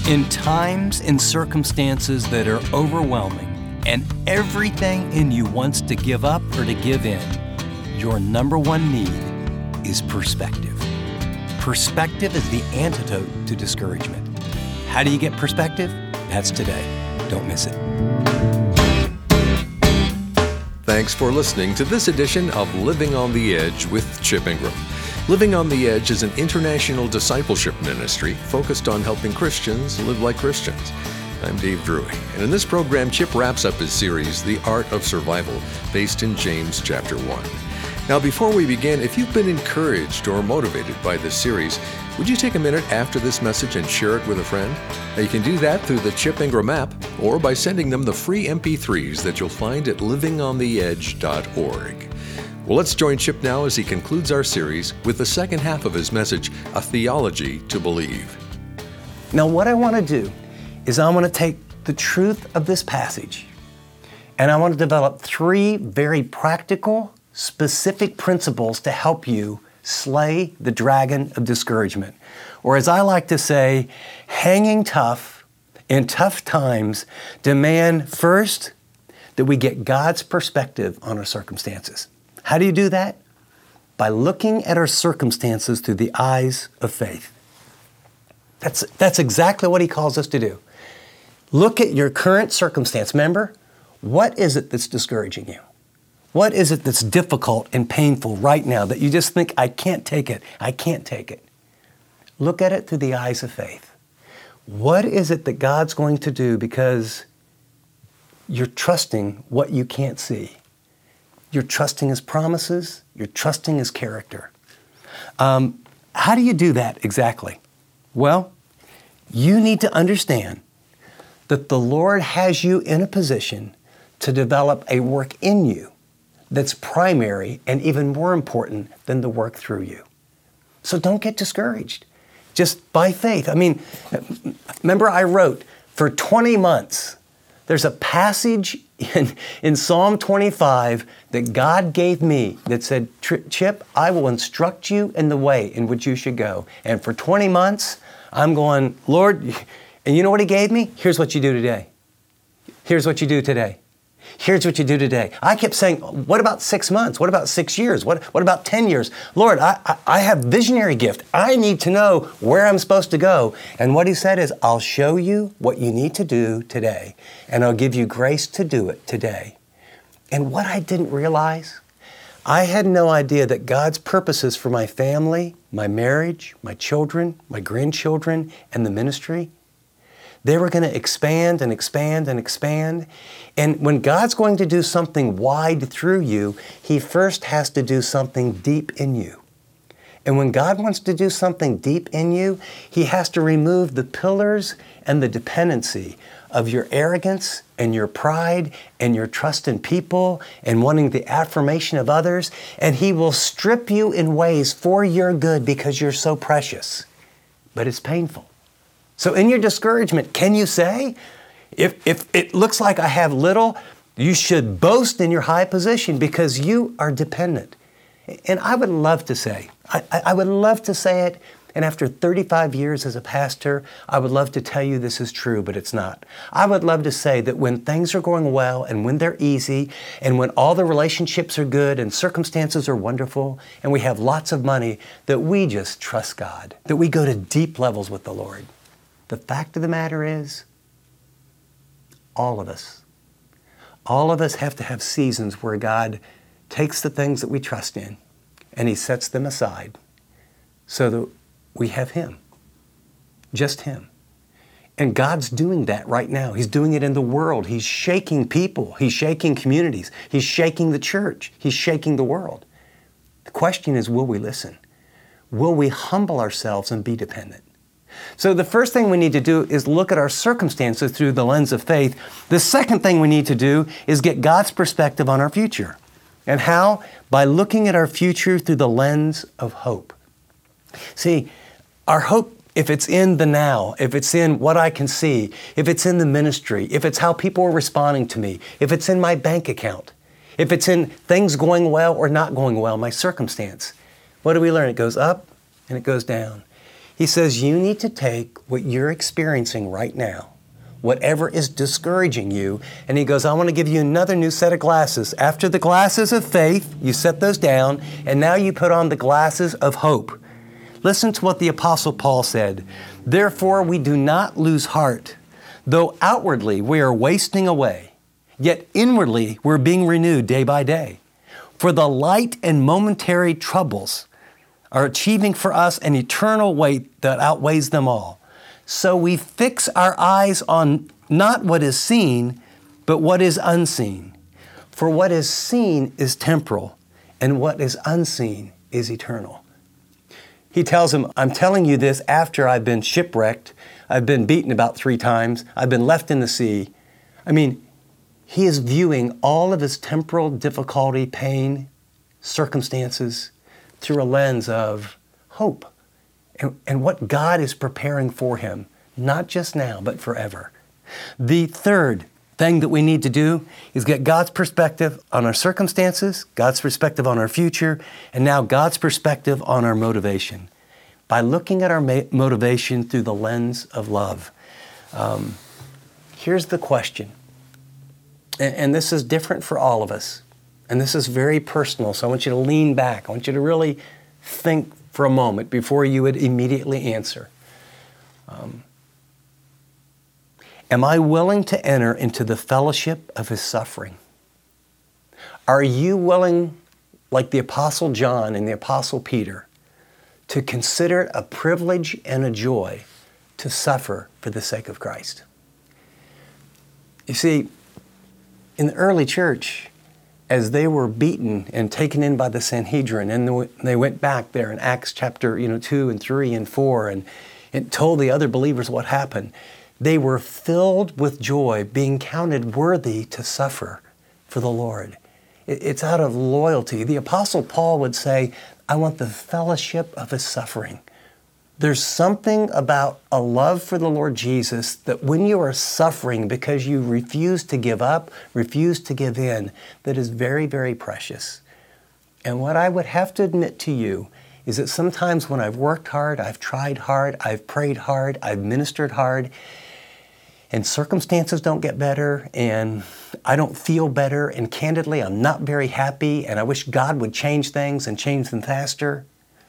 In times and circumstances that are overwhelming and everything in you wants to give up or to give in, your number one need is perspective. Perspective is the antidote to discouragement. How do you get perspective? That's today. Don't miss it. Thanks for listening to this edition of Living on the Edge with Chip Ingram. Living on the Edge is an international discipleship ministry focused on helping Christians live like Christians. I'm Dave Drury, and in this program, Chip wraps up his series, The Art of Survival, based in James chapter 1. Now, before we begin, if you've been encouraged or motivated by this series, would you take a minute after this message and share it with a friend? Now, you can do that through the Chip Ingram app or by sending them the free MP3s that you'll find at livingontheedge.org. Well, let's join Chip now as he concludes our series with the second half of his message, A Theology to Believe. Now, what I want to do is I want to take the truth of this passage and I want to develop three very practical, specific principles to help you slay the dragon of discouragement. Or as I like to say, hanging tough in tough times demand first that we get God's perspective on our circumstances. How do you do that? By looking at our circumstances through the eyes of faith. That's exactly what he calls us to do. Look at your current circumstance. Remember, what is it that's discouraging you? What is it that's difficult and painful right now that you just think, I can't take it, I can't take it? Look at it through the eyes of faith. What is it that God's going to do because you're trusting what you can't see? You're trusting His promises. You're trusting His character. How do you do that exactly? Well, you need to understand that the Lord has you in a position to develop a work in you that's primary and even more important than the work through you. So don't get discouraged. Just by faith. I mean, remember I wrote, for 20 months, there's a passage in Psalm 25 that God gave me that said, Chip, I will instruct you in the way in which you should go. And for 20 months, I'm going, Lord, and you know what He gave me? Here's what you do today. Here's what you do today. Here's what you do today. I kept saying, what about 6 months? What about 6 years? What about 10 years? Lord, I have visionary gift. I need to know where I'm supposed to go. And what He said is, I'll show you what you need to do today, and I'll give you grace to do it today. And what I didn't realize, I had no idea that God's purposes for my family, my marriage, my children, my grandchildren, and the ministry, they were going to expand and expand and expand. And when God's going to do something wide through you, He first has to do something deep in you. And when God wants to do something deep in you, He has to remove the pillars and the dependency of your arrogance and your pride and your trust in people and wanting the affirmation of others. And He will strip you in ways for your good because you're so precious. But it's painful. So in your discouragement, can you say, if it looks like I have little, you should boast in your high position because you are dependent. And I would love to say, I would love to say it, and after 35 years as a pastor, I would love to tell you this is true, but it's not. I would love to say that when things are going well and when they're easy and when all the relationships are good and circumstances are wonderful and we have lots of money, that we just trust God, that we go to deep levels with the Lord. The fact of the matter is, all of us have to have seasons where God takes the things that we trust in and He sets them aside so that we have Him, just Him. And God's doing that right now. He's doing it in the world. He's shaking people. He's shaking communities. He's shaking the church. He's shaking the world. The question is, will we listen? Will we humble ourselves and be dependent? So the first thing we need to do is look at our circumstances through the lens of faith. The second thing we need to do is get God's perspective on our future. And how? By looking at our future through the lens of hope. See, our hope, if it's in the now, if it's in what I can see, if it's in the ministry, if it's how people are responding to me, if it's in my bank account, if it's in things going well or not going well, my circumstance, what do we learn? It goes up and it goes down. He says you need to take what you're experiencing right now, whatever is discouraging you, and he goes, I want to give you another new set of glasses. After the glasses of faith, you set those down, and now you put on the glasses of hope. Listen to what the Apostle Paul said. Therefore, we do not lose heart. Though outwardly we are wasting away, yet inwardly we're being renewed day by day. For the light and momentary troubles are achieving for us an eternal weight that outweighs them all. So we fix our eyes on not what is seen, but what is unseen. For what is seen is temporal, and what is unseen is eternal. He tells him, I'm telling you this after I've been shipwrecked, I've been beaten about 3 times, I've been left in the sea. I mean, he is viewing all of his temporal difficulty, pain, circumstances through a lens of hope and what God is preparing for him, not just now, but forever. The third thing that we need to do is get God's perspective on our circumstances, God's perspective on our future, and now God's perspective on our motivation by looking at our motivation through the lens of love. Here's the question, and this is different for all of us, and this is very personal, so I want you to lean back. I want you to really think for a moment before you would immediately answer. Am I willing to enter into the fellowship of His suffering? Are you willing, like the Apostle John and the Apostle Peter, to consider it a privilege and a joy to suffer for the sake of Christ? You see, in the early church, as they were beaten and taken in by the Sanhedrin, and they went back there in Acts chapter 2 and 3 and 4, and it told the other believers what happened. They were filled with joy, being counted worthy to suffer for the Lord. It's out of loyalty. The Apostle Paul would say, I want the fellowship of His suffering. There's something about a love for the Lord Jesus that when you are suffering because you refuse to give up, refuse to give in, that is very, very precious. And what I would have to admit to you is that sometimes when I've worked hard, I've tried hard, I've prayed hard, I've ministered hard, and circumstances don't get better, and I don't feel better, and candidly, I'm not very happy, and I wish God would change things and change them faster.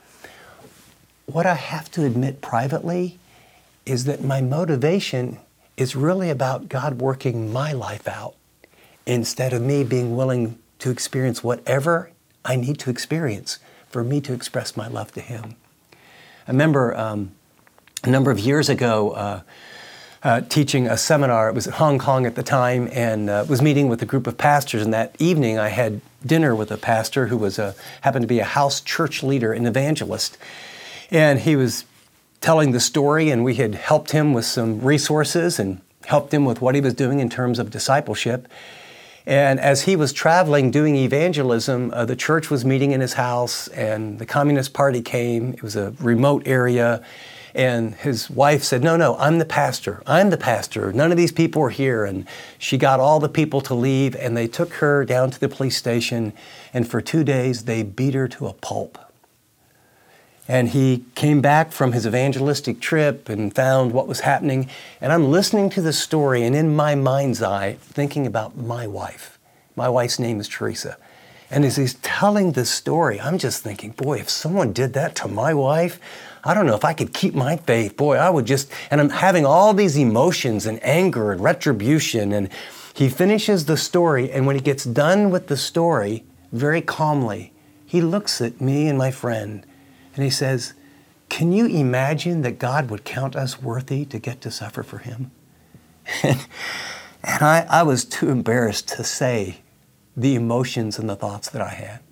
What I have to admit privately is that my motivation is really about God working my life out instead of me being willing to experience whatever I need to experience for me to express my love to Him. I remember a number of years ago, teaching a seminar. It was in Hong Kong at the time, and was meeting with a group of pastors. And that evening, I had dinner with a pastor who was happened to be a house church leader, an evangelist. And he was telling the story, and we had helped him with some resources and helped him with what he was doing in terms of discipleship. And as he was traveling doing evangelism, the church was meeting in his house, and the Communist Party came. It was a remote area. And his wife said, no, I'm the pastor. None of these people are here. And she got all the people to leave, and they took her down to the police station. And for 2 days, they beat her to a pulp. And he came back from his evangelistic trip and found what was happening. And I'm listening to the story, and in my mind's eye, thinking about my wife. My wife's name is Teresa. And as he's telling this story, I'm just thinking, boy, if someone did that to my wife, I don't know if I could keep my faith. Boy, I would just, and I'm having all these emotions and anger and retribution. And he finishes the story, and when he gets done with the story, very calmly, he looks at me and my friend, and he says, can you imagine that God would count us worthy to get to suffer for Him? And I was too embarrassed to say the emotions and the thoughts that I had.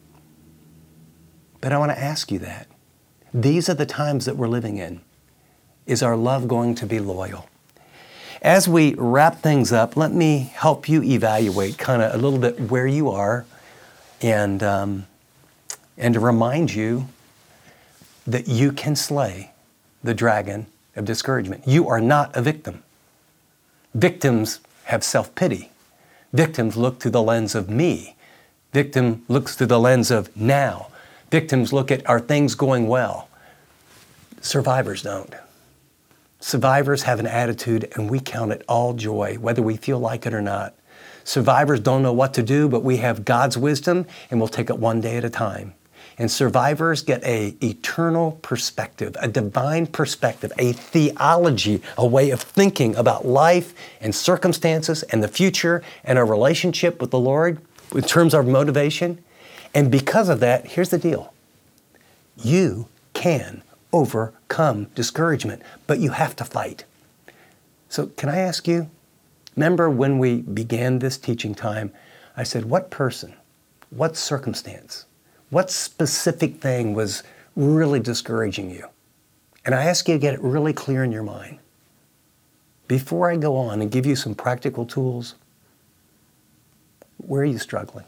But I want to ask you that. These are the times that we're living in. Is our love going to be loyal? As we wrap things up, let me help you evaluate kind of a little bit where you are and to remind you that you can slay the dragon of discouragement. You are not a victim. Victims have self-pity. Victims look through the lens of me. Victim looks through the lens of now. Victims look at, are things going well? Survivors don't. Survivors have an attitude, and we count it all joy, whether we feel like it or not. Survivors don't know what to do, but we have God's wisdom, and we'll take it one day at a time. And survivors get an eternal perspective, a divine perspective, a theology, a way of thinking about life and circumstances and the future and our relationship with the Lord in terms of motivation. And because of that, here's the deal. You can overcome discouragement, but you have to fight. So can I ask you, remember when we began this teaching time, I said, what person, what circumstance, what specific thing was really discouraging you? And I ask you to get it really clear in your mind. Before I go on and give you some practical tools, where are you struggling?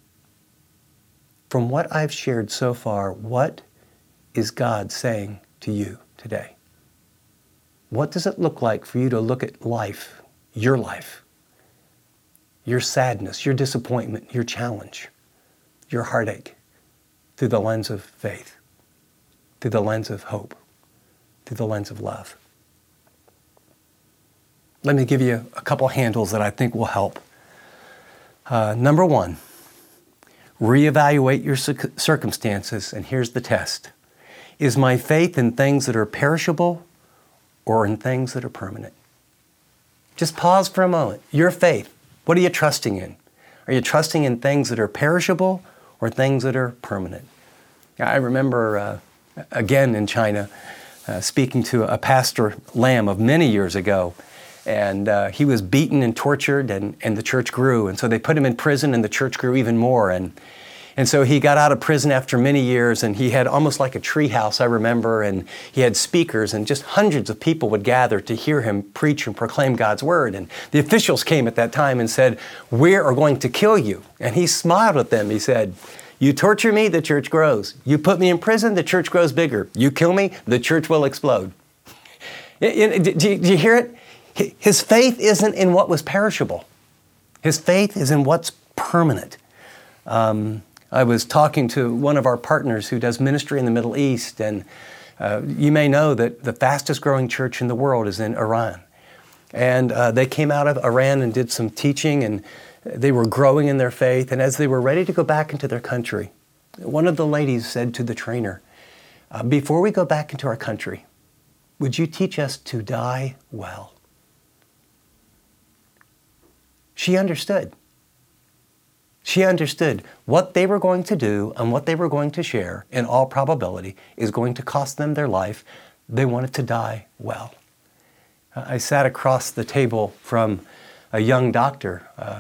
From what I've shared so far, what is God saying to you today? What does it look like for you to look at life, your sadness, your disappointment, your challenge, your heartache, through the lens of faith, through the lens of hope, through the lens of love? Let me give you a couple handles that I think will help. Number one, reevaluate your circumstances, and here's the test. Is my faith in things that are perishable or in things that are permanent? Just pause for a moment. Your faith, what are you trusting in? Are you trusting in things that are perishable or things that are permanent? I remember, again in China, speaking to a Pastor Lam of many years ago, and he was beaten and tortured, and the church grew. And so they put him in prison, and the church grew even more. And so he got out of prison after many years, and he had almost like a tree house, I remember, and he had speakers, and just hundreds of people would gather to hear him preach and proclaim God's word. And the officials came at that time and said, "We are going to kill you." And he smiled at them. He said, "You torture me, the church grows. You put me in prison, the church grows bigger. You kill me, the church will explode." Do you hear it? His faith isn't in what was perishable. His faith is in what's permanent. I was talking to one of our partners who does ministry in the Middle East, and you may know that the fastest growing church in the world is in Iran. And they came out of Iran and did some teaching, and they were growing in their faith. And as they were ready to go back into their country, one of the ladies said to the trainer, "Before we go back into our country, would you teach us to die well?" She understood. She understood what they were going to do and what they were going to share, in all probability, is going to cost them their life. They wanted to die well. I sat across the table from a young doctor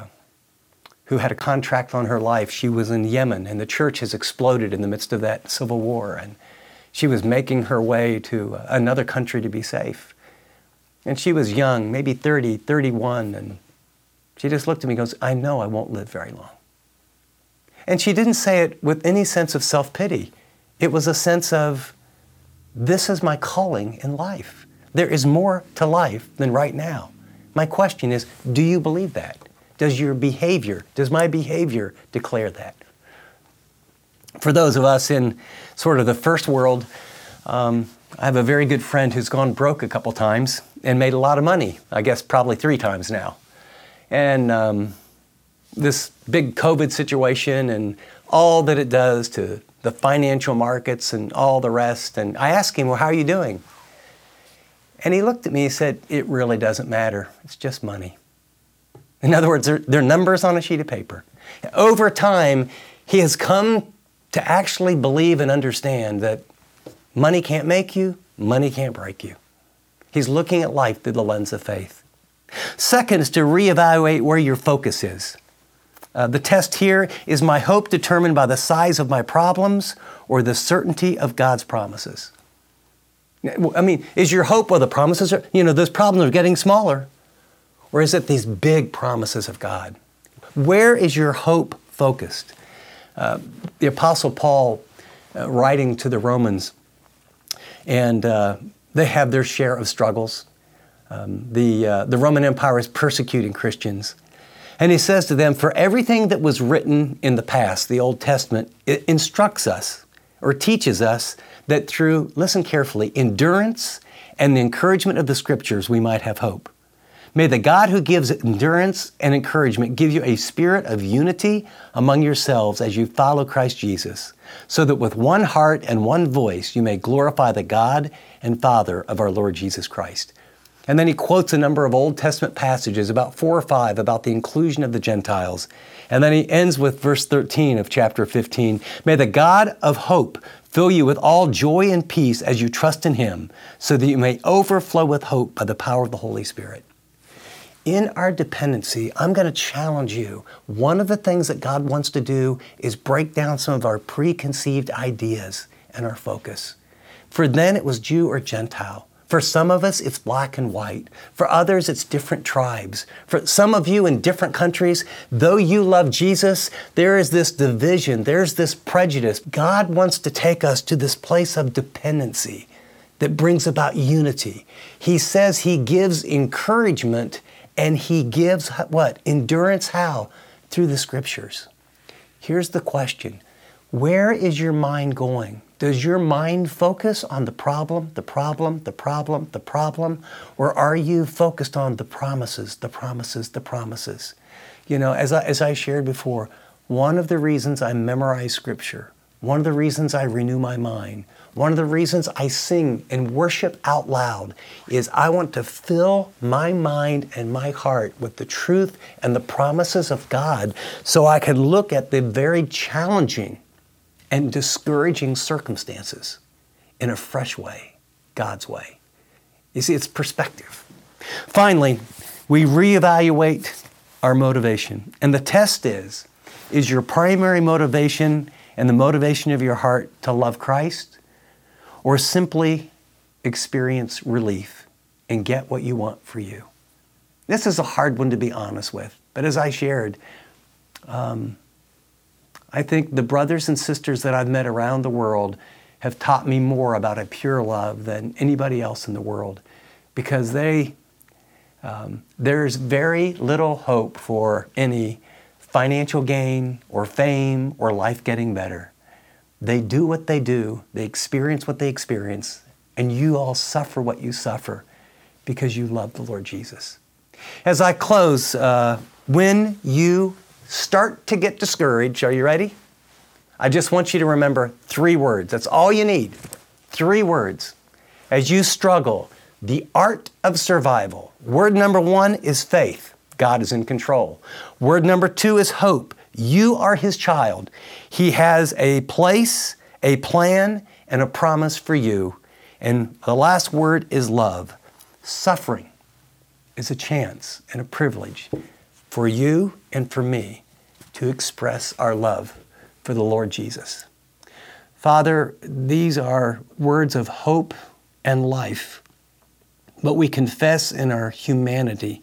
who had a contract on her life. She was in Yemen, and the church has exploded in the midst of that civil war. And she was making her way to another country to be safe. And she was young, maybe 30, 31, and she just looked at me and goes, "I know I won't live very long." And she didn't say it with any sense of self-pity. It was a sense of, this is my calling in life. There is more to life than right now. My question is, do you believe that? Does my behavior declare that? For those of us in sort of the first world, I have a very good friend who's gone broke a couple times and made a lot of money, I guess probably 3 times now. And this big COVID situation and all that it does to the financial markets and all the rest. And I asked him, "Well, how are you doing?" And he looked at me and said, "It really doesn't matter. It's just money." In other words, they're numbers on a sheet of paper. Over time, he has come to actually believe and understand that money can't make you, money can't break you. He's looking at life through the lens of faith. Second is to reevaluate where your focus is. The test here, is my hope determined by the size of my problems or the certainty of God's promises? I mean, is your hope, well, the promises are, those problems are getting smaller, or is it these big promises of God? Where is your hope focused? The Apostle Paul, writing to the Romans, and they have their share of struggles. The Roman Empire is persecuting Christians. And he says to them, for everything that was written in the past, the Old Testament, it instructs us, or teaches us that through, listen carefully, endurance and the encouragement of the Scriptures, we might have hope. May the God who gives endurance and encouragement give you a spirit of unity among yourselves as you follow Christ Jesus, so that with one heart and one voice you may glorify the God and Father of our Lord Jesus Christ. And then he quotes a number of Old Testament passages, about 4 or 5, about the inclusion of the Gentiles. And then he ends with verse 13 of chapter 15. May the God of hope fill you with all joy and peace as you trust in Him, so that you may overflow with hope by the power of the Holy Spirit. In our dependency, I'm going to challenge you. One of the things that God wants to do is break down some of our preconceived ideas and our focus. For then it was Jew or Gentile. For some of us, it's black and white. For others, it's different tribes. For some of you in different countries, though you love Jesus, there is this division, there's this prejudice. God wants to take us to this place of dependency that brings about unity. He says He gives encouragement and He gives what? Endurance. How? Through the Scriptures. Here's the question. Where is your mind going? Does your mind focus on the problem, the problem, the problem, the problem? Or are you focused on the promises, the promises, the promises? You know, as I shared before, one of the reasons I memorize Scripture, one of the reasons I renew my mind, one of the reasons I sing and worship out loud is I want to fill my mind and my heart with the truth and the promises of God so I can look at the very challenging and discouraging circumstances in a fresh way, God's way. You see, it's perspective. Finally, we reevaluate our motivation. And the test is your primary motivation and the motivation of your heart to love Christ, or simply experience relief and get what you want for you? This is a hard one to be honest with, but as I shared, I think the brothers and sisters that I've met around the world have taught me more about a pure love than anybody else in the world, because there's very little hope for any financial gain or fame or life getting better. They do what they do, they experience what they experience, and you all suffer what you suffer because you love the Lord Jesus. As I close, when you start to get discouraged, are you ready? I just want you to remember 3 words. That's all you need. 3 words. As you struggle, the art of survival. Word number 1 is faith. God is in control. Word number 2 is hope. You are His child. He has a place, a plan, and a promise for you. And the last word is love. Suffering is a chance and a privilege for you and for me to express our love for the Lord Jesus. Father, these are words of hope and life, but we confess in our humanity,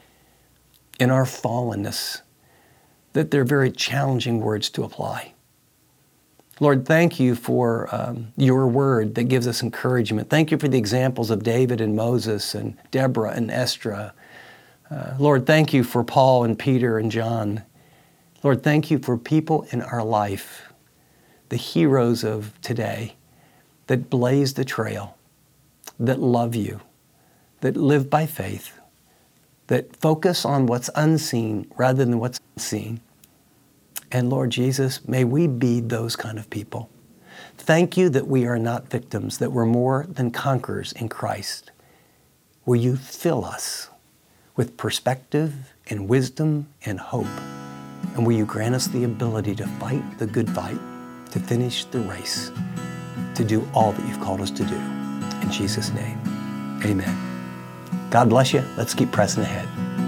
in our fallenness, that they're very challenging words to apply. Lord, thank you for your word that gives us encouragement. Thank you for the examples of David and Moses and Deborah and Esther. Lord, thank you for Paul and Peter and John. Lord, thank you for people in our life, the heroes of today that blaze the trail, that love you, that live by faith, that focus on what's unseen rather than what's seen. And Lord Jesus, may we be those kind of people. Thank you that we are not victims, that we're more than conquerors in Christ. Will you fill us with perspective and wisdom and hope? And will you grant us the ability to fight the good fight, to finish the race, to do all that you've called us to do. In Jesus' name, amen. God bless you. Let's keep pressing ahead.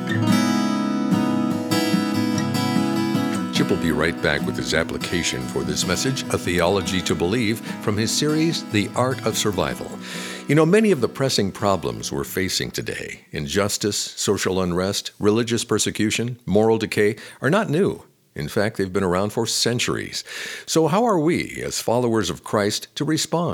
Chip will be right back with his application for this message, A Theology to Believe, from his series, The Art of Survival. You know, many of the pressing problems we're facing today, injustice, social unrest, religious persecution, moral decay, are not new. In fact, they've been around for centuries. So how are we, as followers of Christ, to respond?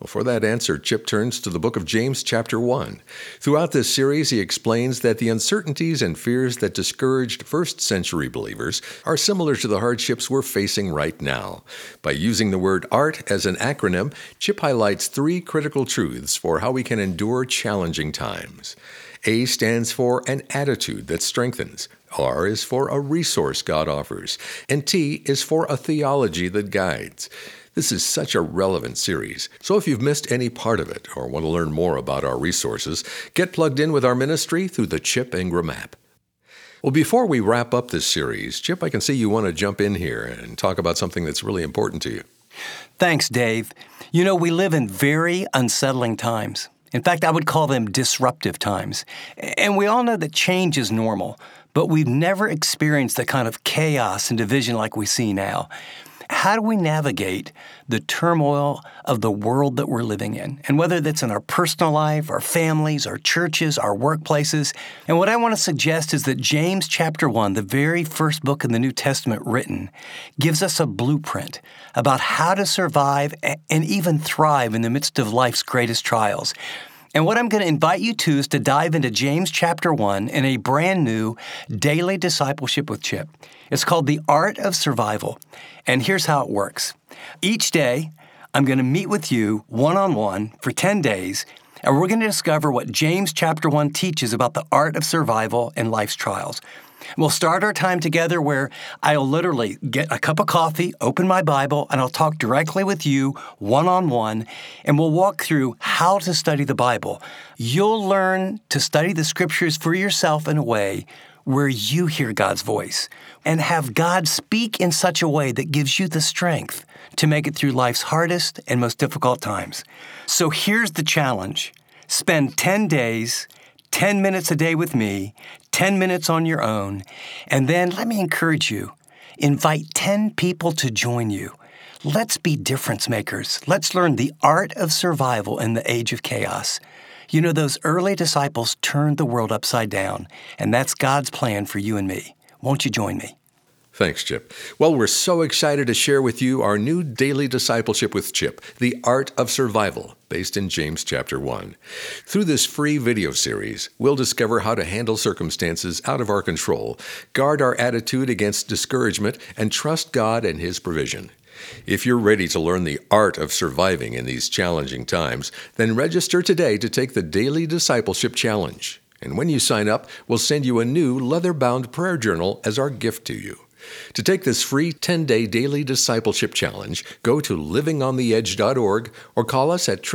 Well, for that answer, Chip turns to the book of James, chapter 1. Throughout this series, he explains that the uncertainties and fears that discouraged first-century believers are similar to the hardships we're facing right now. By using the word ART as an acronym, Chip highlights 3 critical truths for how we can endure challenging times. A stands for an attitude that strengthens. R is for a resource God offers. And T is for a theology that guides. This is such a relevant series, so if you've missed any part of it or want to learn more about our resources, get plugged in with our ministry through the Chip Ingram app. Well, before we wrap up this series, Chip, I can see you want to jump in here and talk about something that's really important to you. Thanks, Dave. You know, we live in very unsettling times. In fact, I would call them disruptive times. And we all know that change is normal, but we've never experienced the kind of chaos and division like we see now. How do we navigate the turmoil of the world that we're living in? And whether that's in our personal life, our families, our churches, our workplaces. And what I want to suggest is that James chapter 1, the very first book in the New Testament written, gives us a blueprint about how to survive and even thrive in the midst of life's greatest trials. And what I'm going to invite you to is to dive into James chapter 1 in a brand new daily discipleship with Chip. It's called The Art of Survival. And here's how it works. Each day, I'm going to meet with you one-on-one for 10 days, and we're going to discover what James chapter 1 teaches about the art of survival in life's trials. We'll start our time together where I'll literally get a cup of coffee, open my Bible, and I'll talk directly with you one-on-one, and we'll walk through how to study the Bible. You'll learn to study the Scriptures for yourself in a way where you hear God's voice and have God speak in such a way that gives you the strength to make it through life's hardest and most difficult times. So here's the challenge. Spend 10 days, 10 minutes a day with me, 10 minutes on your own, and then let me encourage you. Invite 10 people to join you. Let's be difference makers. Let's learn the art of survival in the age of chaos. You know, those early disciples turned the world upside down, and that's God's plan for you and me. Won't you join me? Thanks, Chip. Well, we're so excited to share with you our new daily discipleship with Chip, The Art of Survival, based in James chapter 1. Through this free video series, we'll discover how to handle circumstances out of our control, guard our attitude against discouragement, and trust God and His provision. If you're ready to learn the art of surviving in these challenging times, then register today to take the Daily Discipleship Challenge. And when you sign up, we'll send you a new leather-bound prayer journal as our gift to you. To take this free 10-day daily discipleship challenge, go to livingontheedge.org or call us at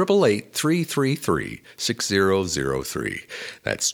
888-333-6003. That's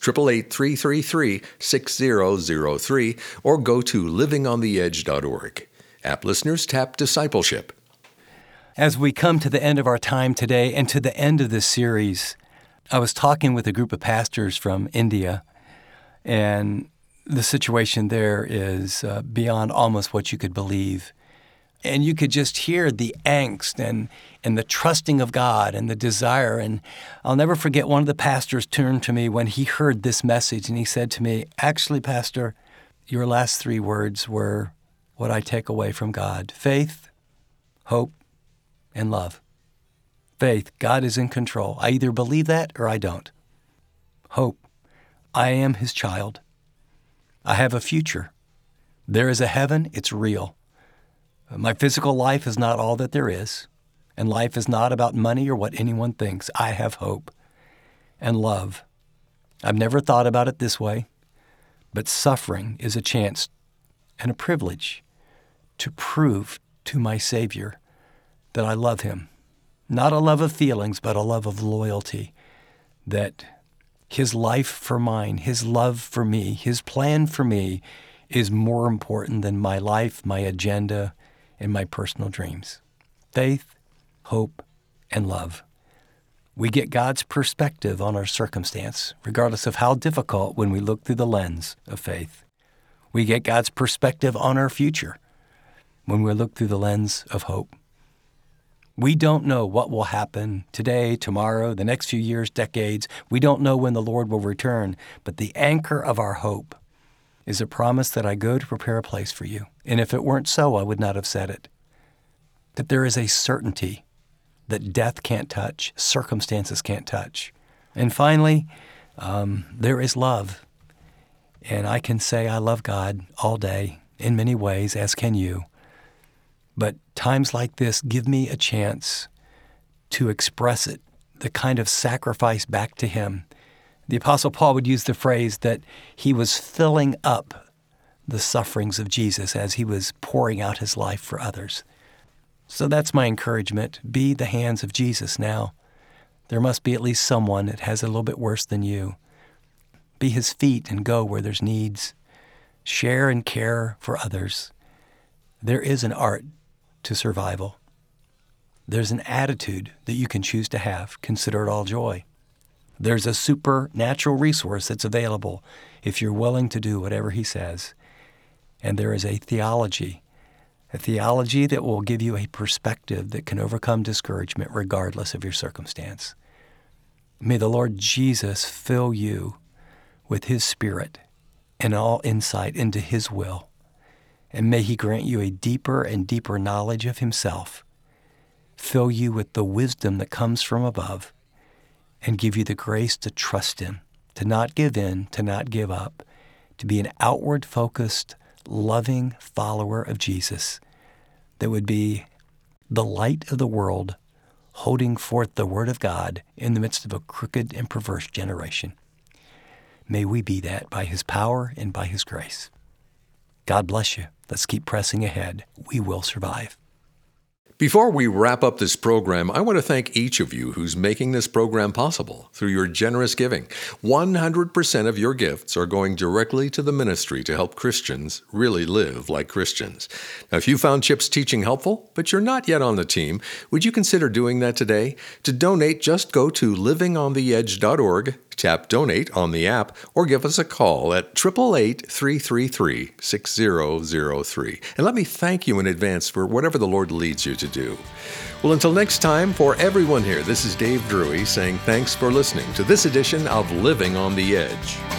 888-333-6003 or go to livingontheedge.org. App listeners, tap Discipleship. As we come to the end of our time today and to the end of this series, I was talking with a group of pastors from India, and the situation there is beyond almost what you could believe. And you could just hear the angst and the trusting of God and the desire. And I'll never forget one of the pastors turned to me when he heard this message, and he said to me, "Actually, Pastor, your last 3 words were what I take away from God: faith, hope, and love." Faith, God is in control. I either believe that or I don't. Hope, I am His child. I have a future. There is a heaven, it's real. My physical life is not all that there is, and life is not about money or what anyone thinks. I have hope and love. I've never thought about it this way, but suffering is a chance and a privilege to prove to my Savior that I love Him. Not a love of feelings, but a love of loyalty, that His life for mine, His love for me, His plan for me is more important than my life, my agenda, and my personal dreams. Faith, hope, and love. We get God's perspective on our circumstance, regardless of how difficult, when we look through the lens of faith. We get God's perspective on our future when we look through the lens of hope. We don't know what will happen today, tomorrow, the next few years, decades. We don't know when the Lord will return, but the anchor of our hope is a promise that I go to prepare a place for you. And if it weren't so, I would not have said it. That there is a certainty that death can't touch, circumstances can't touch. And finally, there is love. And I can say I love God all day in many ways, as can you. But times like this give me a chance to express it, the kind of sacrifice back to Him. The Apostle Paul would use the phrase that he was filling up the sufferings of Jesus as he was pouring out his life for others. So that's my encouragement. Be the hands of Jesus now. There must be at least someone that has it a little bit worse than you. Be His feet and go where there's needs. Share and care for others. There is an art to survival. There's an attitude that you can choose to have. Consider it all joy. There's a supernatural resource that's available if you're willing to do whatever He says. And there is a theology that will give you a perspective that can overcome discouragement regardless of your circumstance. May the Lord Jesus fill you with His Spirit and all insight into His will. And may He grant you a deeper and deeper knowledge of Himself, fill you with the wisdom that comes from above, and give you the grace to trust Him, to not give in, to not give up, to be an outward-focused, loving follower of Jesus that would be the light of the world, holding forth the Word of God in the midst of a crooked and perverse generation. May we be that by His power and by His grace. God bless you. Let's keep pressing ahead. We will survive. Before we wrap up this program, I want to thank each of you who's making this program possible through your generous giving. 100% of your gifts are going directly to the ministry to help Christians really live like Christians. Now, if you found Chip's teaching helpful, but you're not yet on the team, would you consider doing that today? To donate, just go to livingontheedge.org, tap Donate on the app, or give us a call at 888-333-6003. And let me thank you in advance for whatever the Lord leads you to do. Well, until next time, for everyone here, this is Dave Drury saying thanks for listening to this edition of Living on the Edge.